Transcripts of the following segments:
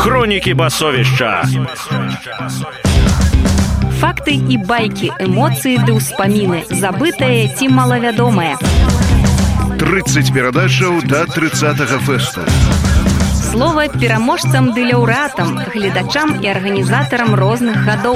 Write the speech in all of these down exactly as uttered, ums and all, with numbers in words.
Хроніки басовішча. Факты и байки, эмоции да ўспаміны, забытае ці малавядомае. тридцать перадачаў да тридцатага фэсту. Слова пераможцам ды лаўрэатам, гледачам і арганізатарам розных гадоў.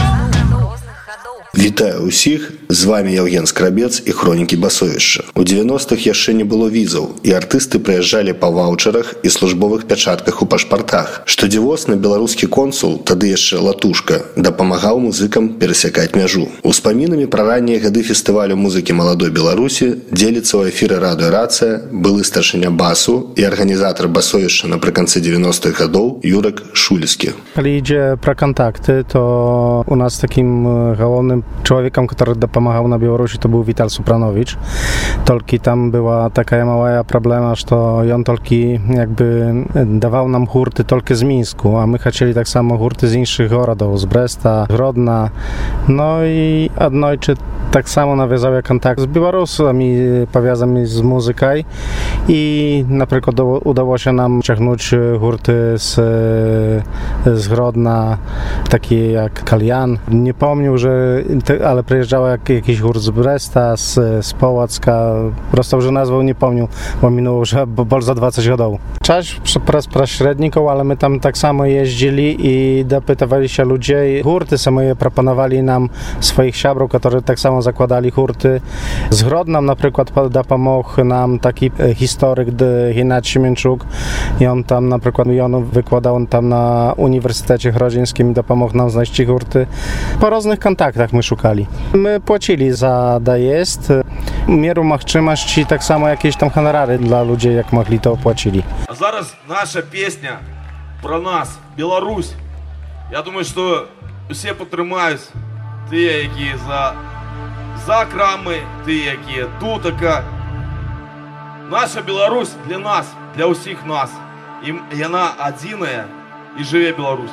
Вітаю ўсіх, з вами Евген Скрабец і хронікі басовішча. У дзевяностых яшчэ не было візаў, і артысты прыязджалі па ваўчарах і службовых пячатках у пашпартах. Штодзівосна беларускі консул, тады яшчэ Латушка, дапамагаў музыкам перасякаць мяжу. Успамінамі пра раннія гады фестывалю музыкі маладой Беларусі дзеліцца ў эфіры радыё Рацыя былы старшыня басу і арганізатар басовішча напрыканцы дзевяностых гадоў Юрак Шульскі. Калі ідзе пра кантакты, то у нас такім галоўным człowiekiem, który dopomagał na Białorusi, to był Wital Supranowicz. Tolki tam była taka mała problema, że on tolki jakby dawał nam hurty tolki z Mińsku, a my chcieli tak samo hurty z innych gorodów, z Bresta, Grodna. No i odnojczy tak samo nawiązał kontakt z Białorusami, powiązanymi z muzyką i na przykład udało się nam ciągnąć hurty z, z Grodna, takie jak Kalian. Nie pomnił, że ale przyjeżdżał jak, jakiś hurt z Bresta, z, z Połacka, prosto już nazwał nie pomnił, bo minęło już bol za dwadzieścia годов. Czas przez pośredników, ale my tam tak samo jeździli i dopytywali się ludzi. Hurty same proponowali nam swoich siabrów, którzy tak samo zakładali hurty. Z Grodna na przykład dopomógł nam taki historyk Gennady Siemienczuk i on tam na przykład i on wykładał tam na Uniwersytecie Grodzińskim i dopomógł nam znaleźć hurty. Po różnych kontaktach my szukali. My płacili za dojazd, mieru możliwości, tak samo jakieś tam honorary dla ludzi, jak mogli, to płacili. A зараз наша песня про нас, Беларусь. Я думаю, что все потримаюсь, ті, які за, за крами, ті, які тутака. Наша Беларусь для нас, для усіх нас. І вона одинная, і живе Беларусь.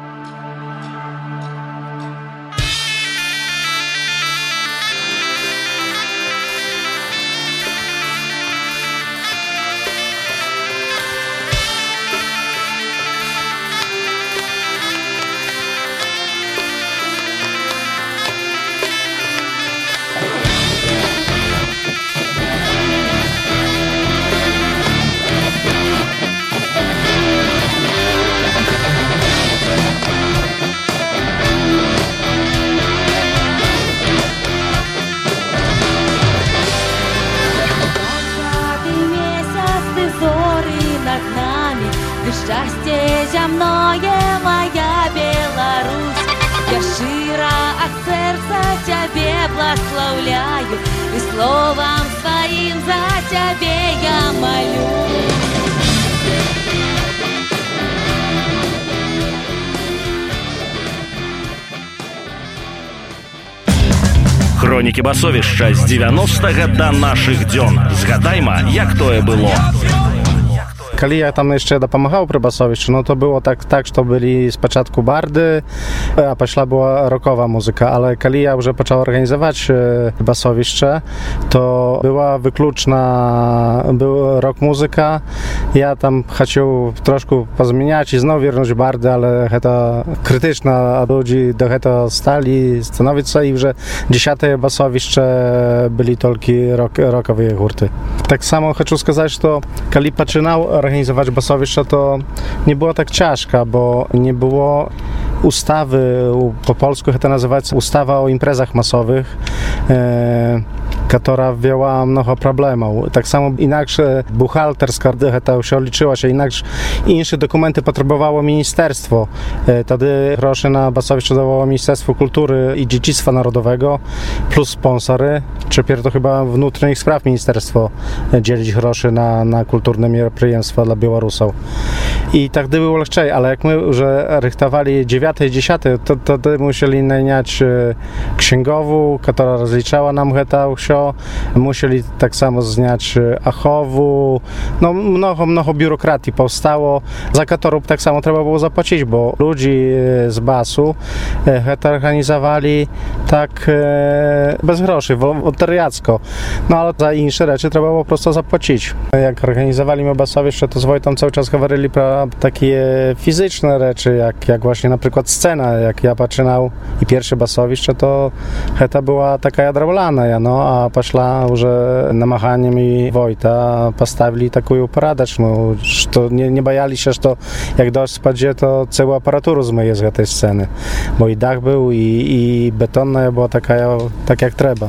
Счастье земное, моя Беларусь, я широ от сердца тебе благословляю, и словом своим за тебе я молю. Хронікі басовішча з дзевяностага да нашых дзён. Згадайма, як тое было. Kali ja tam jeszcze dopomagał przy basowiczu, no to było tak, tak, że to byli z początku bardy, a pośla była rockowa muzyka, ale kali ja już zaczął organizować basowicze, to była wykluczna, był rock muzyka. Ja tam chciał troszkę pozmieniać i znowu wiernąć bardy, ale to krytyczna ludzi do tego stali stanowić sobie, że dziesiąte basowicze byli tylko rock, rockowe hurty. Tak samo chcę сказать, że kali zaczynał organizować basowicze, to nie było tak ciężko, bo nie było ustawy, po polsku to nazywać ustawa o imprezach masowych, e, która wzięła mnoho problemów. Tak samo inaczej buchalterska to się liczyła się, inaczej inne dokumenty potrzebowało ministerstwo. E, wtedy groszy na basowicze dawało Ministerstwo Kultury i Dziedzictwa Narodowego plus sponsory. Теперь to chyba внутренних spraw ministerstwo dzielić groszy na, na kulturne мероприятия dla Białorusów. I tak było lżej, ale jak my już rychtowali dziewiąte i dziesiąte, to wtedy musieli najniać księgową, która rozliczała nam to wszystko. Musieli tak samo zniać achowu. No mnoho, mnoho biurokratii powstało, za którą tak samo trzeba było zapłacić, bo ludzi z basu to organizowali tak bez groszy, wolontariacko. No ale za inne rzeczy trzeba było po prostu zapłacić. Jak organizowali my basowicze, to z Wojtą cały czas говорили про była takie fizyczne rzeczy, jak, jak właśnie na przykład scena, jak ja zaczynał i pierwsze basowiще, to to była taka jadrolana, no, a poszła już namachaniem i Wojta postawili taką paradeczną, że nie, nie bajali się, że to jak deszcz spadnie, to całą aparaturę zmyje z tej sceny, bo i dach był, i, i betonna była taka, tak jak trzeba.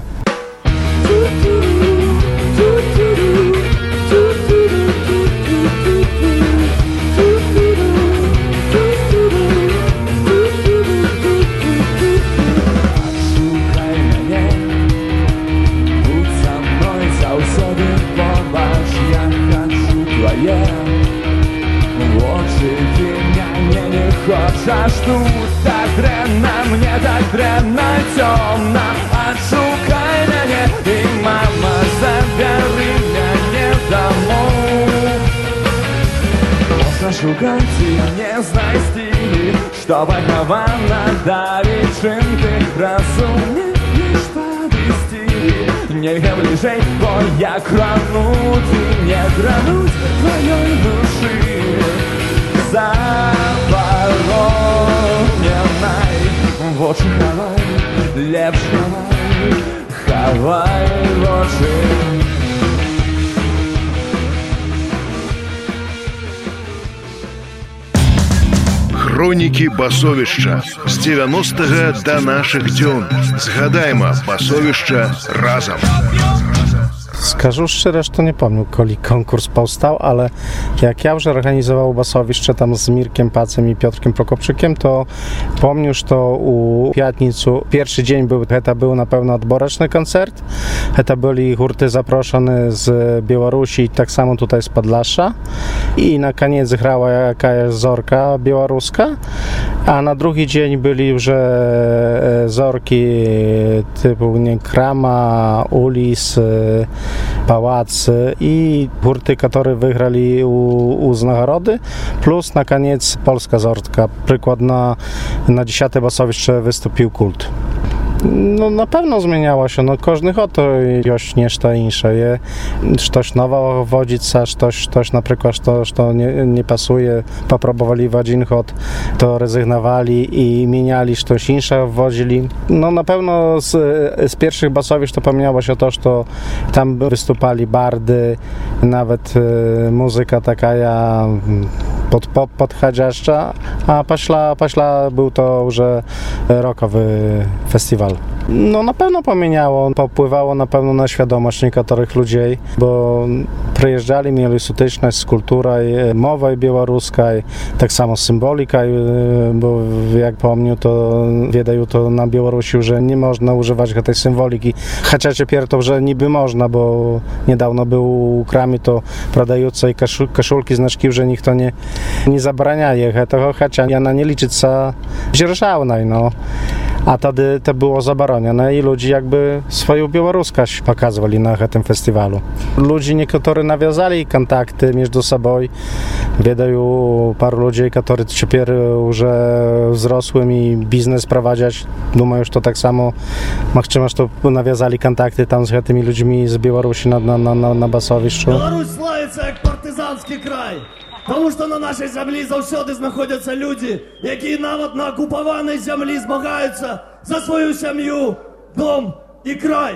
Chociaż tu tak drewna, mnie tak drewna i ciemna, a szukaj mnie i mama zabierze mnie domov. Można szukać i nie znaj styli, чтобы Havana dali czym ty rozumiesz подвести. Нельзя ближей, бо я крануть и не крануть твоей души. Забороненной в очи хавай, лепш хавай, хавай в очи. Хронікі басовішча з дзевяностага да нашых дзён. Згадайма басовішча разам. Скажу szczerze, że to nie pamiętam, kiedy konkurs powstał, ale jak ja już organizował basowieszcze tam z Mirkiem Pacem i Piotrkiem Prokopczykiem, to pomnę, że to u Piatnicu pierwszy dzień był, to był na pewno odboreczny koncert, to byli hurty zaproszone z Białorusi, tak samo tutaj z Podlasza i na koniec grała jakaś zorka białoruska, a na drugi dzień byli już zorki typu nie, Krama, Ulis, Pałac i hurty, które wygrali u, u z nagrody, plus na koniec polska zorka. Przykład na, na dziesiąte basowieszcze wystąpił Kult. No na pewno zmieniało się, no każdy to jest nieszta insze, je coś nowa wodzica, coś, coś na przykład, to, to nie, nie pasuje, popróbowali wodzin hot, to rezygnowali i mieniali coś insze, wodzili. No na pewno z, z pierwszych basowisz to pomniało się to, że to tam wystupali bardy, nawet y, muzyka taka ja pod pop podchodziaszcza, a paśla, paśla był to już rockowy festiwal. No na pewno pomieniało, popływało na pewno na świadomość niektórych ludzi, bo przyjeżdżali, mieli styczność z kulturą, mową białoruską, tak samo symbolika, bo jak pomnę, to wiedają to na Białorusi, że nie można używać tej symboliki, chociaż dopiero to, że niby można, bo niedawno był u kramie to prodającej koszulki, znaczki, że nikt to nie, nie zabrania je tego, chociaż ja na nie liczyć za dzierżawnej, no. A wtedy to było zabronione i ludzie jakby swoją białoruskość pokazywali na tym festiwalu. Ludzie niektórzy nawiązali kontakty między sobą. Wiedają paru ludzi, którzy teraz już wzrosłym i biznes prowadzić. Думаю, że to tak samo możliwe, że to nawiązali kontakty tam z tymi ludźmi z Białorusi na, na, na, na basowiszczu. Беларусь славится як партизанский край. Тому що на нашій землі завжди знаходяться люди, які навіть на окупованій землі змагаються за свою сім'ю, дом і край.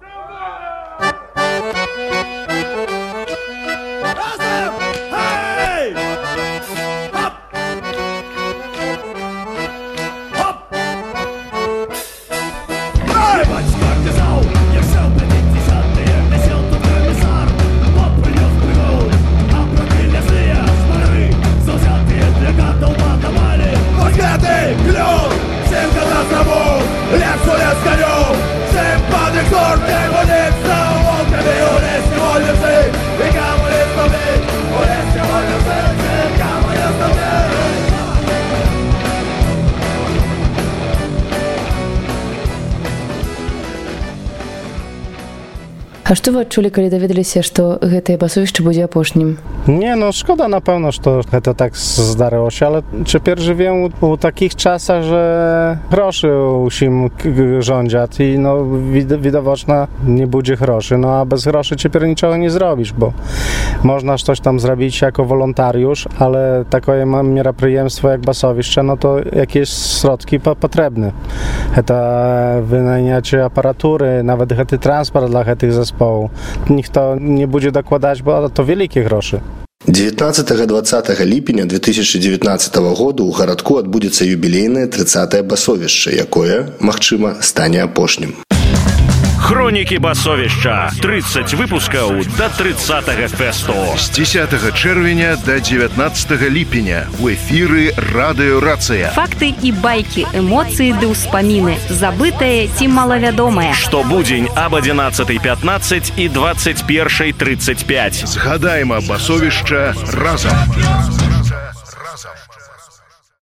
Разом! Гей! Хоп! Хоп! Ей! Батько казав, як все в п'ятдесятые, висел тут комисар, вот принес пригод, а противня злия шмари, завзятые для готова давали. Возьмятый клюв, всем когда траву, лепсу лес конем, всем подвиг А што вы адчулі, калі даведаліся, што гэтае басовішча будзе апошнім? Nie, no szkoda na pewno, że to, to tak zdarzyło się, ale teraz żyję u takich czasach, że groszy usim rządziać i no widocznie nie będzie groszy, no a bez groszy teraz niczego nie zrobisz, bo można coś tam zrobić jako wolontariusz, ale takie meropryjemstwo jak basowiще, no to jakieś środki potrzebne. To wynajęcie aparatury, nawet ten transport dla tych zespołów. Nikt to nie będzie dokładać, bo to wielkie groszy. dzевятнадцатага-двадцатага ліпеня две тысячи девятнадцатого году ў гарадку адбудзецца юбілейнае трыццатае басовішча, якое, магчыма, стане апошнім. Хронікі басовішча. тридцать выпускаў да тридцатага фесту. З дзесятага чэрвеня да дзевятнаццатага ліпеня ў эфіры радыёрацыя. Факты і байкі, эмоцыі ды ўспаміны, забытае ці малавядомае. Штобудзень аб адзінаццатай пятнаццаць і двадцать першай тридцать пять. Згадайма басовішча разам.